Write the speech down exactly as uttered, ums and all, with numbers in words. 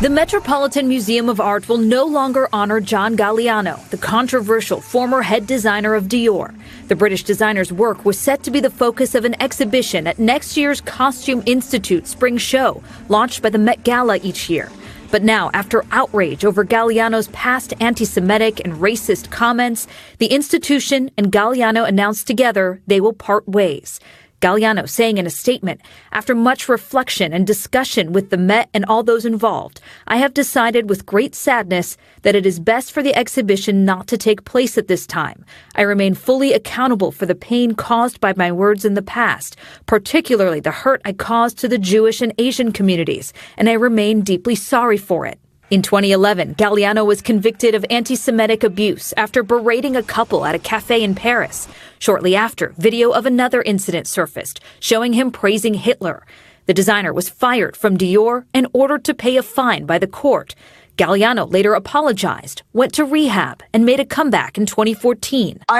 The Metropolitan Museum of Art will no longer honor John Galliano, the controversial former head designer of Dior. The British designer's work was set to be the focus of an exhibition at next year's Costume Institute Spring Show, launched by the Met Gala each year. But now, after outrage over Galliano's past anti-Semitic and racist comments, the institution and Galliano announced together they will part ways. Galliano saying in a statement, "After much reflection and discussion with the Met and all those involved, I have decided with great sadness that it is best for the exhibition not to take place at this time. I remain fully accountable for the pain caused by my words in the past, particularly the hurt I caused to the Jewish and Asian communities, and I remain deeply sorry for it." In twenty eleven, Galliano was convicted of anti-Semitic abuse after berating a couple at a cafe in Paris. Shortly after, video of another incident surfaced, showing him praising Hitler. The designer was fired from Dior and ordered to pay a fine by the court. Galliano later apologized, went to rehab, and made a comeback in twenty fourteen.